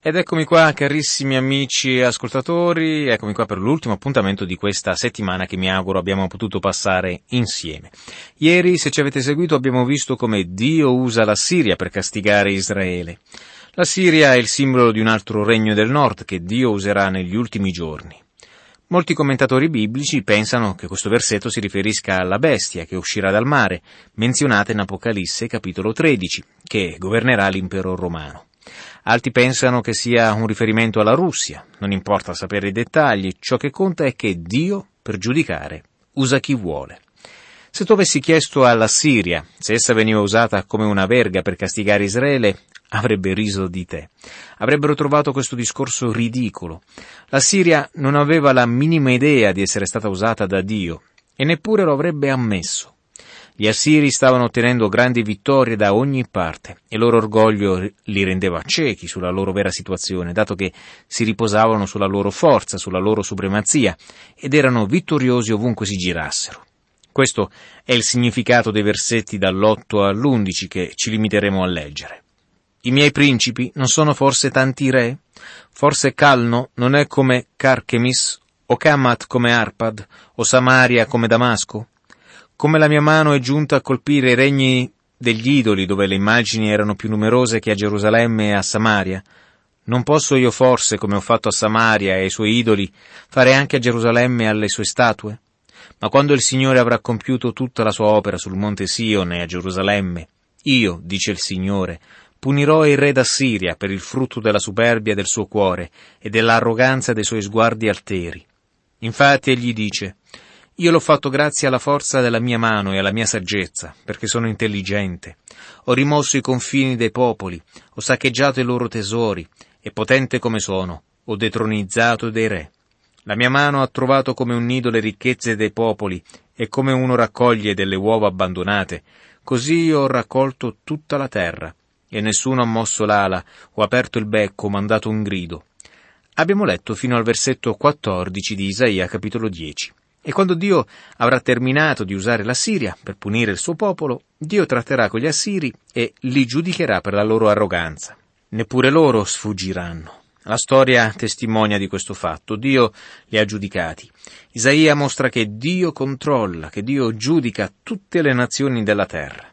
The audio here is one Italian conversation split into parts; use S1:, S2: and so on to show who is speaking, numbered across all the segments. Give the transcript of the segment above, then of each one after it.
S1: Ed eccomi qua, carissimi amici ascoltatori, eccomi qua per l'ultimo appuntamento di questa settimana che mi auguro abbiamo potuto passare insieme. Ieri, se ci avete seguito, abbiamo visto come Dio usa la Siria per castigare Israele. La Siria è il simbolo di un altro regno del nord che Dio userà negli ultimi giorni. Molti commentatori biblici pensano che questo versetto si riferisca alla bestia che uscirà dal mare, menzionata in Apocalisse capitolo 13, che governerà l'impero romano. Altri pensano che sia un riferimento alla Russia, non importa sapere i dettagli, ciò che conta è che Dio, per giudicare, usa chi vuole. Se tu avessi chiesto alla Siria se essa veniva usata come una verga per castigare Israele, avrebbe riso di te. Avrebbero trovato questo discorso ridicolo. La Siria non aveva la minima idea di essere stata usata da Dio, e neppure lo avrebbe ammesso. Gli assiri stavano ottenendo grandi vittorie da ogni parte e il loro orgoglio li rendeva ciechi sulla loro vera situazione, dato che si riposavano sulla loro forza, sulla loro supremazia ed erano vittoriosi ovunque si girassero. Questo è il significato dei versetti dall'8 all'11 che ci limiteremo a leggere. I miei principi non sono forse tanti re? Forse Calno non è come Carchemis, o Kamat come Arpad, o Samaria come Damasco? Come la mia mano è giunta a colpire i regni degli idoli dove le immagini erano più numerose che a Gerusalemme e a Samaria, non posso io forse, come ho fatto a Samaria e ai suoi idoli, fare anche a Gerusalemme e alle sue statue? Ma quando il Signore avrà compiuto tutta la sua opera sul monte Sion e a Gerusalemme, io, dice il Signore, punirò il re d'Assiria per il frutto della superbia del suo cuore e dell'arroganza dei suoi sguardi alteri. Infatti egli dice: io l'ho fatto grazie alla forza della mia mano e alla mia saggezza, perché sono intelligente. Ho rimosso i confini dei popoli, ho saccheggiato i loro tesori, e potente come sono, ho detronizzato dei re. La mia mano ha trovato come un nido le ricchezze dei popoli, e come uno raccoglie delle uova abbandonate, così io ho raccolto tutta la terra, e nessuno ha mosso l'ala, o aperto il becco, o mandato un grido. Abbiamo letto fino al versetto 14 di Isaia, capitolo 10. E quando Dio avrà terminato di usare la Siria per punire il suo popolo, Dio tratterà con gli assiri e li giudicherà per la loro arroganza. Neppure loro sfuggiranno. La storia testimonia di questo fatto. Dio li ha giudicati. Isaia mostra che Dio controlla, che Dio giudica tutte le nazioni della terra.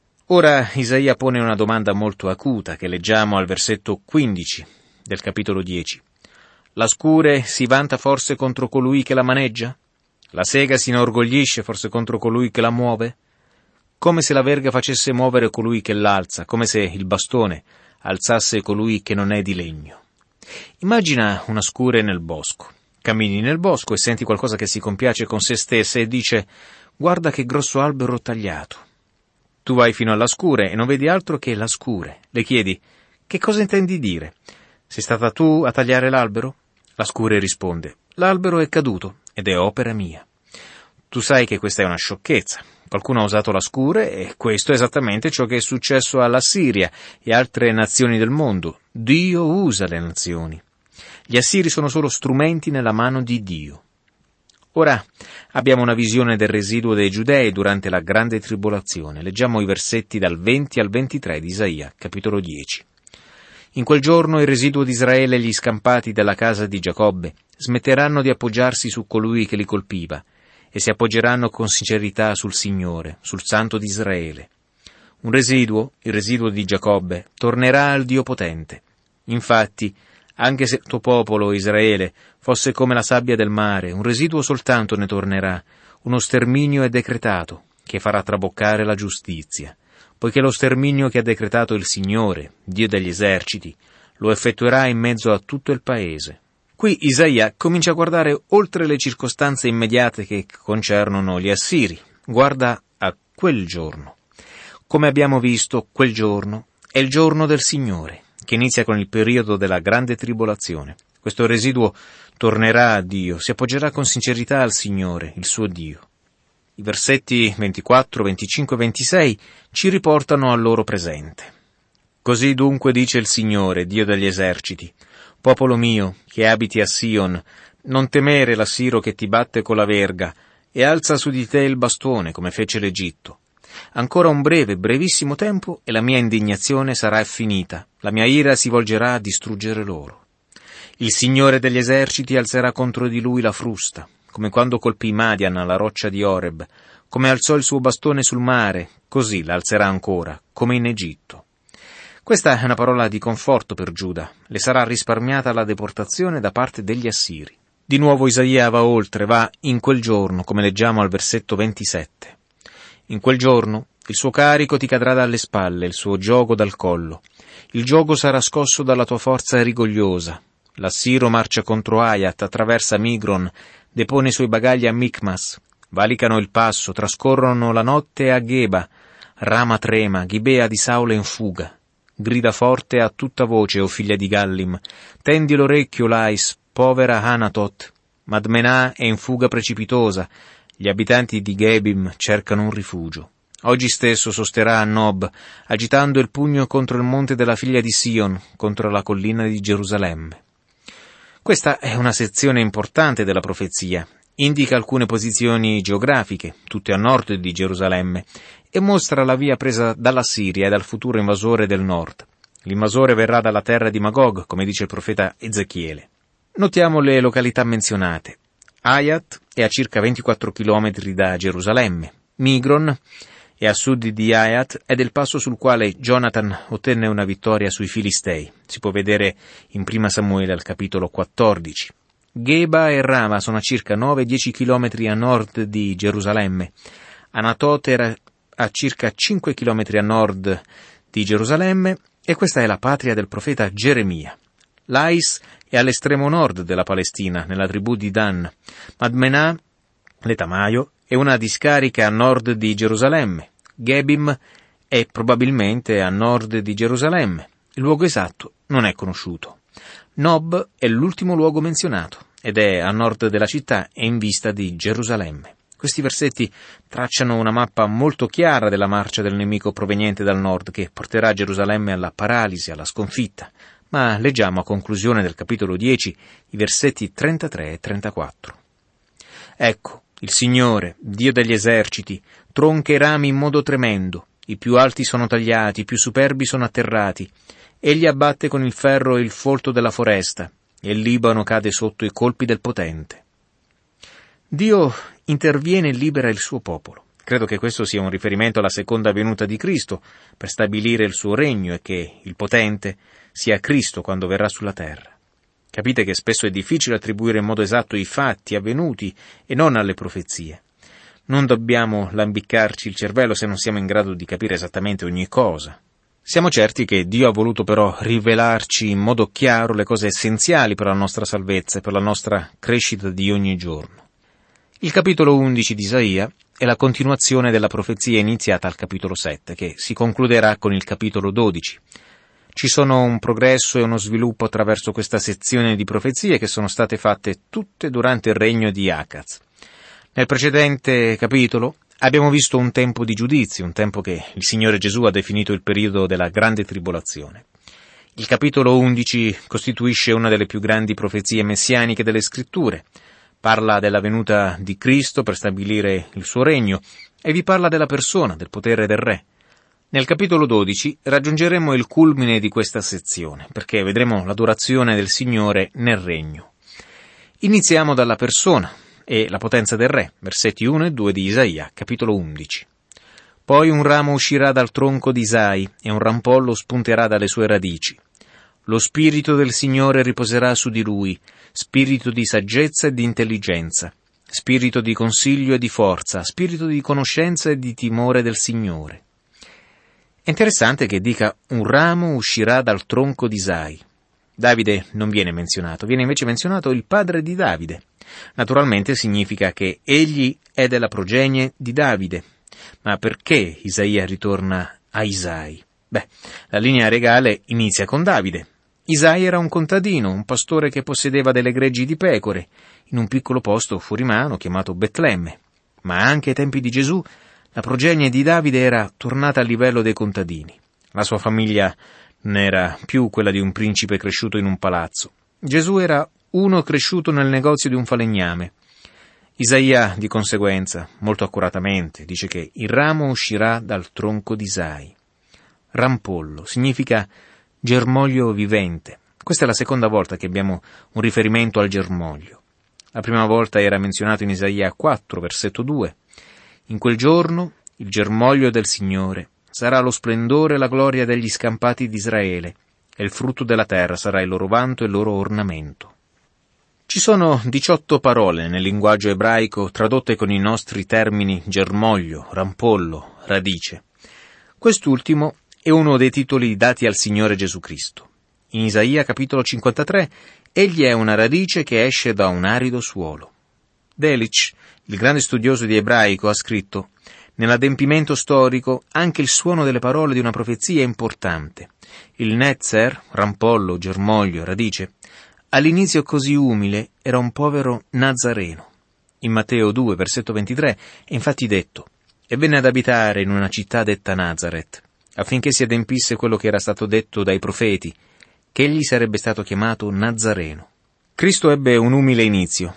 S1: Ora Isaia pone una domanda molto acuta che leggiamo al versetto 15 del capitolo 10. La scure si vanta forse contro colui che la maneggia? La sega si inorgoglisce forse contro colui che la muove? Come se la verga facesse muovere colui che l'alza, come se il bastone alzasse colui che non è di legno. Immagina una scure nel bosco. Cammini nel bosco e senti qualcosa che si compiace con se stessa e dice: guarda che grosso albero tagliato. Tu vai fino alla scure e non vedi altro che la scure. Le chiedi: che cosa intendi dire? Sei stata tu a tagliare l'albero? La scure risponde: l'albero è caduto ed è opera mia. Tu sai che questa è una sciocchezza. Qualcuno ha usato la scure e questo è esattamente ciò che è successo alla Siria e altre nazioni del mondo. Dio usa le nazioni. Gli assiri sono solo strumenti nella mano di Dio. Ora abbiamo una visione del residuo dei giudei durante la grande tribolazione. Leggiamo i versetti dal 20 al 23 di Isaia, capitolo 10. In quel giorno il residuo di Israele e gli scampati della casa di Giacobbe smetteranno di appoggiarsi su colui che li colpiva e si appoggeranno con sincerità sul Signore, sul Santo di Israele. Un residuo, il residuo di Giacobbe, tornerà al Dio potente. Infatti, anche se il tuo popolo, Israele, fosse come la sabbia del mare, un residuo soltanto ne tornerà, uno sterminio è decretato, che farà traboccare la giustizia, poiché lo sterminio che ha decretato il Signore, Dio degli eserciti, lo effettuerà in mezzo a tutto il paese. Qui Isaia comincia a guardare oltre le circostanze immediate che concernono gli assiri. Guarda a quel giorno. Come abbiamo visto, quel giorno è il giorno del Signore, che inizia con il periodo della grande tribolazione. Questo residuo tornerà a Dio, si appoggerà con sincerità al Signore, il suo Dio. I versetti 24, 25 e 26 ci riportano al loro presente. Così dunque dice il Signore, Dio degli eserciti: popolo mio, che abiti a Sion, non temere l'assiro che ti batte con la verga, e alza su di te il bastone, come fece l'Egitto. Ancora un brevissimo tempo e la mia indignazione sarà finita, la mia ira si volgerà a distruggere loro. Il Signore degli eserciti alzerà contro di lui la frusta, come quando colpì Madian alla roccia di Oreb, come alzò il suo bastone sul mare, così l'alzerà ancora, come in Egitto. Questa è una parola di conforto per Giuda, le sarà risparmiata la deportazione da parte degli Assiri. Di nuovo Isaia va oltre, va in quel giorno, come leggiamo al versetto 27. In quel giorno il suo carico ti cadrà dalle spalle, il suo giogo dal collo. Il giogo sarà scosso dalla tua forza rigogliosa. L'Assiro marcia contro Ayat, attraversa Migron, depone i suoi bagagli a Micmas. Valicano il passo, trascorrono la notte a Geba. Rama trema, Gibea di Saul è in fuga. Grida forte a tutta voce, o figlia di Gallim. Tendi l'orecchio, Lais, povera Anatot. Madmenà è in fuga precipitosa. Gli abitanti di Gebim cercano un rifugio. Oggi stesso sosterrà a Nob, agitando il pugno contro il monte della figlia di Sion, contro la collina di Gerusalemme. Questa è una sezione importante della profezia. Indica alcune posizioni geografiche, tutte a nord di Gerusalemme, e mostra la via presa dalla Siria e dal futuro invasore del nord. L'invasore verrà dalla terra di Magog, come dice il profeta Ezechiele. Notiamo le località menzionate. Ayat è a circa 24 km da Gerusalemme. Migron è a sud di Ayat ed è il passo sul quale Jonathan ottenne una vittoria sui Filistei. Si può vedere in 1 Samuele al capitolo 14. Geba e Rama sono a circa 9-10 km a nord di Gerusalemme. Anatot era a circa 5 km a nord di Gerusalemme e questa è la patria del profeta Geremia. Lais è all'estremo nord della Palestina, nella tribù di Dan. Madmenà, l'Etamaio, è una discarica a nord di Gerusalemme. Gebim è probabilmente a nord di Gerusalemme. Il luogo esatto non è conosciuto. Nob è l'ultimo luogo menzionato ed è a nord della città e in vista di Gerusalemme. Questi versetti tracciano una mappa molto chiara della marcia del nemico proveniente dal nord che porterà Gerusalemme alla paralisi, alla sconfitta. Ma leggiamo a conclusione del capitolo 10 i versetti 33 e 34. Ecco, il Signore, Dio degli eserciti, tronca i rami in modo tremendo, i più alti sono tagliati, i più superbi sono atterrati. Egli abbatte con il ferro il folto della foresta, e il Libano cade sotto i colpi del potente. Dio interviene e libera il suo popolo. Credo che questo sia un riferimento alla seconda venuta di Cristo per stabilire il suo regno e che il potente sia Cristo quando verrà sulla terra. Capite che spesso è difficile attribuire in modo esatto i fatti avvenuti e non alle profezie. Non dobbiamo lambiccarci il cervello se non siamo in grado di capire esattamente ogni cosa. Siamo certi che Dio ha voluto però rivelarci in modo chiaro le cose essenziali per la nostra salvezza e per la nostra crescita di ogni giorno. Il capitolo 11 di Isaia è la continuazione della profezia iniziata al capitolo 7, che si concluderà con il capitolo 12. Ci sono un progresso e uno sviluppo attraverso questa sezione di profezie che sono state fatte tutte durante il regno di Acaz. Nel precedente capitolo abbiamo visto un tempo di giudizio, un tempo che il Signore Gesù ha definito il periodo della grande tribolazione. Il capitolo 11 costituisce una delle più grandi profezie messianiche delle Scritture. Parla della venuta di Cristo per stabilire il suo regno e vi parla della persona, del potere del Re. Nel capitolo 12 raggiungeremo il culmine di questa sezione, perché vedremo l'adorazione del Signore nel regno. Iniziamo dalla persona e la potenza del Re, versetti 1 e 2 di Isaia, capitolo 11. Poi un ramo uscirà dal tronco di Isai e un rampollo spunterà dalle sue radici. Lo spirito del Signore riposerà su di lui, spirito di saggezza e di intelligenza, spirito di consiglio e di forza, spirito di conoscenza e di timore del Signore. È interessante che dica un ramo uscirà dal tronco di Isai. Davide non viene menzionato, viene invece menzionato il padre di Davide. Naturalmente significa che egli è della progenie di Davide. Ma perché Isaia ritorna a Isai? La linea regale inizia con Davide. Isai era un contadino, un pastore che possedeva delle greggi di pecore, in un piccolo posto fuori mano chiamato Betlemme. Ma anche ai tempi di Gesù, la progenie di Davide era tornata al livello dei contadini. La sua famiglia non era più quella di un principe cresciuto in un palazzo. Gesù era uno cresciuto nel negozio di un falegname. Isaia, di conseguenza, molto accuratamente, dice che il ramo uscirà dal tronco di Isai. Rampollo significa germoglio vivente. Questa è la seconda volta che abbiamo un riferimento al germoglio. La prima volta era menzionato in Isaia 4, versetto 2. In quel giorno il germoglio del Signore sarà lo splendore e la gloria degli scampati di Israele, e il frutto della terra sarà il loro vanto e il loro ornamento. Ci sono 18 parole nel linguaggio ebraico tradotte con i nostri termini germoglio, rampollo, radice. Quest'ultimo è uno dei titoli dati al Signore Gesù Cristo. In Isaia capitolo 53, egli è una radice che esce da un arido suolo. Delitzsch, il grande studioso di ebraico, ha scritto: nell'adempimento storico anche il suono delle parole di una profezia è importante. Il netzer, rampollo, germoglio, radice, all'inizio così umile, era un povero nazareno. In Matteo 2, versetto 23, è infatti detto: e venne ad abitare in una città detta Nazaret, affinché si adempisse quello che era stato detto dai profeti, che egli sarebbe stato chiamato Nazareno. Cristo ebbe un umile inizio.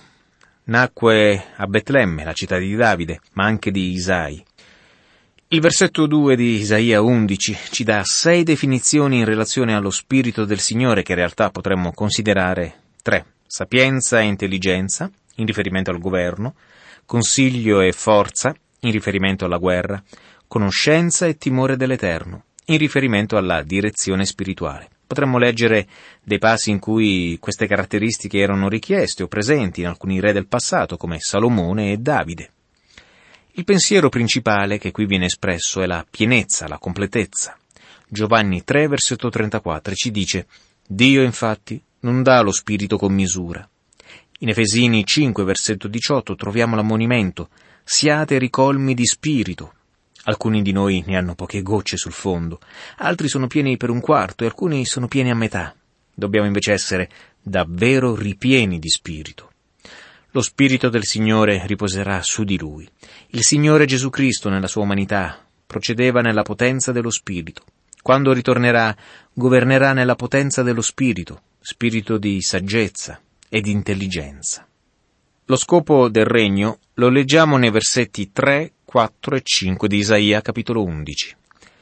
S1: Nacque a Betlemme, la città di Davide, ma anche di Isai. Il versetto 2 di Isaia 11 ci dà 6 definizioni in relazione allo Spirito del Signore, che in realtà potremmo considerare 3. Sapienza e intelligenza, in riferimento al governo; consiglio e forza, in riferimento alla guerra; conoscenza e timore dell'Eterno, in riferimento alla direzione spirituale. Potremmo leggere dei passi in cui queste caratteristiche erano richieste o presenti in alcuni re del passato, come Salomone e Davide. Il pensiero principale che qui viene espresso è la pienezza, la completezza. Giovanni 3, versetto 34 ci dice: Dio infatti non dà lo spirito con misura. In Efesini 5, versetto 18 troviamo l'ammonimento: siate ricolmi di spirito. Alcuni di noi ne hanno poche gocce sul fondo, altri sono pieni per un quarto e alcuni sono pieni a metà. Dobbiamo invece essere davvero ripieni di spirito. Lo Spirito del Signore riposerà su di lui. Il Signore Gesù Cristo, nella sua umanità, procedeva nella potenza dello Spirito. Quando ritornerà, governerà nella potenza dello Spirito, spirito di saggezza e di intelligenza. Lo scopo del regno lo leggiamo nei versetti 3, 4 e 5 di Isaia, capitolo 11.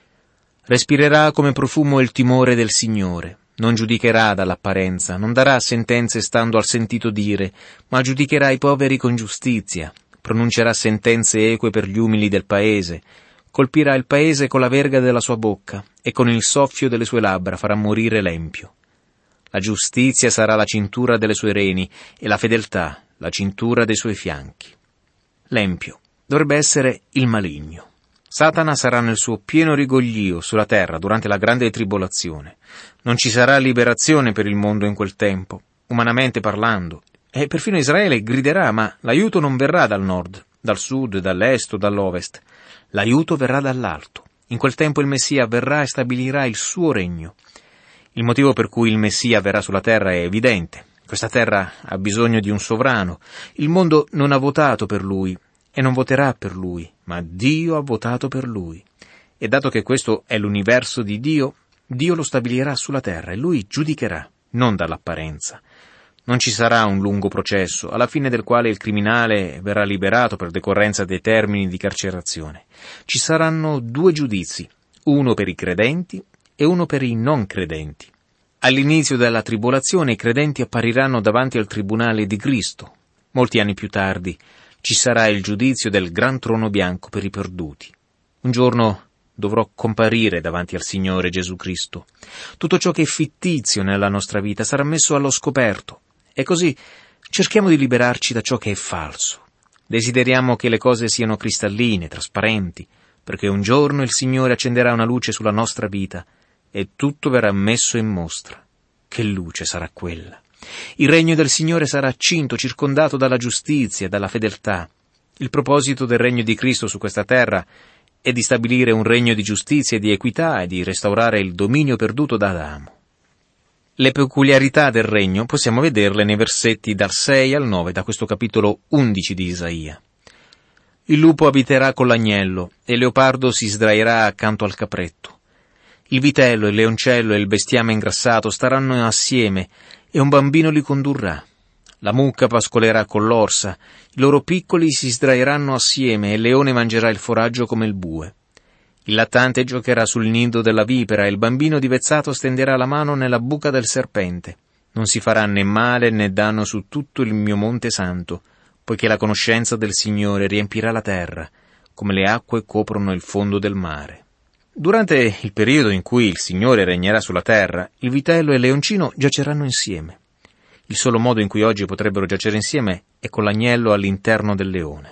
S1: Respirerà come profumo il timore del Signore. Non giudicherà dall'apparenza, non darà sentenze stando al sentito dire, ma giudicherà i poveri con giustizia, pronuncerà sentenze eque per gli umili del paese, colpirà il paese con la verga della sua bocca e con il soffio delle sue labbra farà morire l'empio. La giustizia sarà la cintura delle sue reni e la fedeltà la cintura dei suoi fianchi. L'empio dovrebbe essere il maligno. Satana sarà nel suo pieno rigoglio sulla terra durante la grande tribolazione. Non ci sarà liberazione per il mondo in quel tempo, umanamente parlando, e perfino Israele griderà, ma l'aiuto non verrà dal nord, dal sud, dall'est o dall'ovest. L'aiuto verrà dall'alto. In quel tempo il Messia verrà e stabilirà il suo regno. Il motivo per cui il Messia verrà sulla terra è evidente. Questa terra ha bisogno di un sovrano. Il mondo non ha votato per lui e non voterà per lui, ma Dio ha votato per lui. E dato che questo è l'universo di Dio, Dio lo stabilirà sulla terra e lui giudicherà, non dall'apparenza. Non ci sarà un lungo processo, alla fine del quale il criminale verrà liberato per decorrenza dei termini di carcerazione. Ci saranno 2 giudizi, uno per i credenti e uno per i non credenti. All'inizio della tribolazione i credenti appariranno davanti al tribunale di Cristo. Molti anni più tardi ci sarà il giudizio del gran trono bianco per i perduti. Un giorno dovrò comparire davanti al Signore Gesù Cristo. Tutto ciò che è fittizio nella nostra vita sarà messo allo scoperto. E così cerchiamo di liberarci da ciò che è falso. Desideriamo che le cose siano cristalline, trasparenti, perché un giorno il Signore accenderà una luce sulla nostra vita e tutto verrà messo in mostra. Che luce sarà quella! Il regno del Signore sarà cinto, circondato dalla giustizia e dalla fedeltà. Il proposito del regno di Cristo su questa terra è di stabilire un regno di giustizia e di equità e di restaurare il dominio perduto da Adamo. Le peculiarità del regno possiamo vederle nei versetti dal 6 al 9 da questo capitolo 11 di Isaia. Il lupo abiterà con l'agnello e il leopardo si sdraierà accanto al capretto. Il vitello, il leoncello e il bestiame ingrassato staranno assieme e un bambino li condurrà. La mucca pascolerà con l'orsa, i loro piccoli si sdraieranno assieme e il leone mangerà il foraggio come il bue. Il lattante giocherà sul nido della vipera e il bambino divezzato stenderà la mano nella buca del serpente. Non si farà né male né danno su tutto il mio monte santo, poiché la conoscenza del Signore riempirà la terra, come le acque coprono il fondo del mare. Durante il periodo in cui il Signore regnerà sulla terra, il vitello e il leoncino giaceranno insieme. Il solo modo in cui oggi potrebbero giacere insieme è con l'agnello all'interno del leone.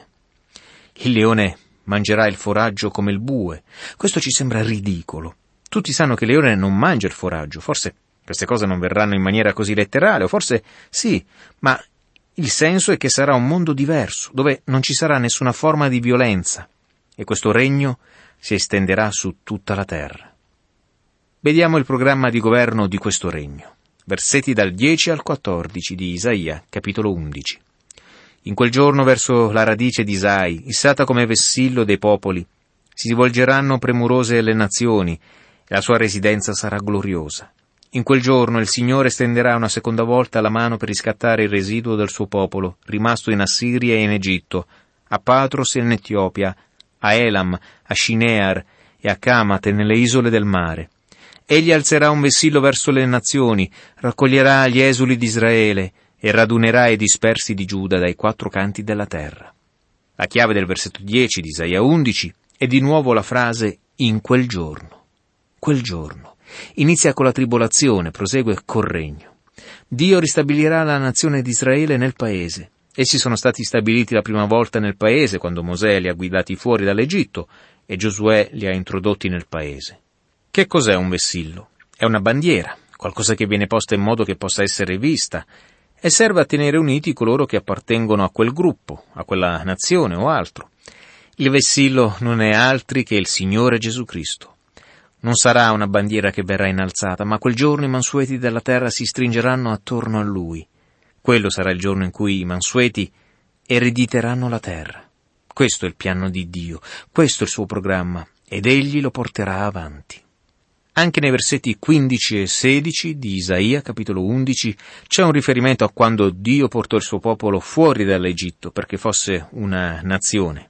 S1: Il leone mangerà il foraggio come il bue. Questo ci sembra ridicolo. Tutti sanno che il leone non mangia il foraggio. Forse queste cose non verranno in maniera così letterale, o forse sì, ma il senso è che sarà un mondo diverso, dove non ci sarà nessuna forma di violenza, e questo regno si estenderà su tutta la terra. Vediamo il programma di governo di questo regno. Versetti dal 10 al 14 di Isaia, capitolo 11. In quel giorno verso la radice di Isai, issata come vessillo dei popoli, si volgeranno premurose le nazioni, e la sua residenza sarà gloriosa. In quel giorno il Signore stenderà una seconda volta la mano per riscattare il residuo del suo popolo, rimasto in Assiria e in Egitto, a Patros e in Etiopia, a Elam, a Shinear e a Kamat nelle isole del mare. Egli alzerà un vessillo verso le nazioni, raccoglierà gli esuli di Israele, e radunerà i dispersi di Giuda dai quattro canti della terra. La chiave del versetto 10 di Isaia 11 è di nuovo la frase «in quel giorno». Quel giorno. Inizia con la tribolazione, prosegue col regno. Dio ristabilirà la nazione di Israele nel paese. Essi sono stati stabiliti la prima volta nel paese quando Mosè li ha guidati fuori dall'Egitto e Giosuè li ha introdotti nel paese. Che cos'è un vessillo? È una bandiera, qualcosa che viene posta in modo che possa essere vista, e serve a tenere uniti coloro che appartengono a quel gruppo, a quella nazione o altro. Il vessillo non è altri che il Signore Gesù Cristo. Non sarà una bandiera che verrà innalzata, ma quel giorno i mansueti della terra si stringeranno attorno a Lui. Quello sarà il giorno in cui i mansueti erediteranno la terra. Questo è il piano di Dio, questo è il suo programma, ed Egli lo porterà avanti. Anche nei versetti 15 e 16 di Isaia, capitolo 11, c'è un riferimento a quando Dio portò il suo popolo fuori dall'Egitto perché fosse una nazione.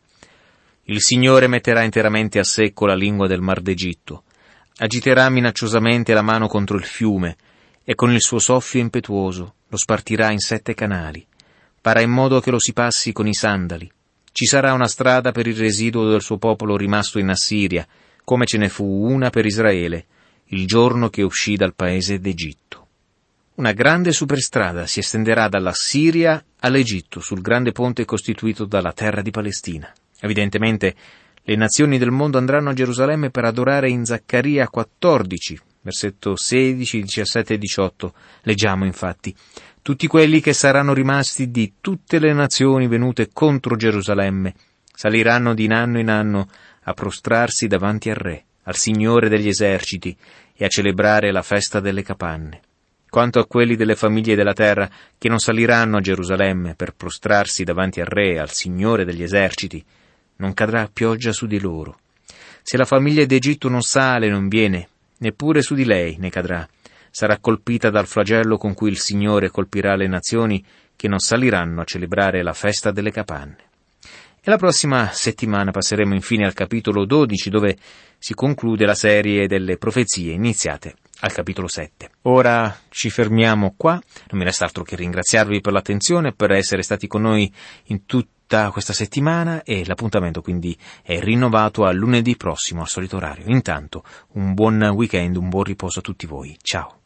S1: Il Signore metterà interamente a secco la lingua del Mar d'Egitto, agiterà minacciosamente la mano contro il fiume e con il suo soffio impetuoso lo spartirà in 7 canali. Farà in modo che lo si passi con i sandali. Ci sarà una strada per il residuo del suo popolo rimasto in Assiria, come ce ne fu una per Israele, il giorno che uscì dal paese d'Egitto. Una grande superstrada si estenderà dalla Siria all'Egitto sul grande ponte costituito dalla terra di Palestina. Evidentemente le nazioni del mondo andranno a Gerusalemme per adorare in Zaccaria 14, versetto 16, 17 e 18. Leggiamo infatti: tutti quelli che saranno rimasti di tutte le nazioni venute contro Gerusalemme saliranno di anno in anno a prostrarsi davanti al Re, al Signore degli eserciti, e a celebrare la festa delle capanne. Quanto a quelli delle famiglie della terra che non saliranno a Gerusalemme per prostrarsi davanti al Re, al Signore degli eserciti, non cadrà pioggia su di loro. Se la famiglia d'Egitto non sale, non viene, neppure su di lei ne cadrà. Sarà colpita dal flagello con cui il Signore colpirà le nazioni che non saliranno a celebrare la festa delle capanne. E la prossima settimana passeremo infine al capitolo 12, dove si conclude la serie delle profezie iniziate al capitolo 7. Ora ci fermiamo qua, non mi resta altro che ringraziarvi per l'attenzione, per essere stati con noi in tutta questa settimana, e l'appuntamento quindi è rinnovato a lunedì prossimo al solito orario. Intanto un buon weekend, un buon riposo a tutti voi. Ciao!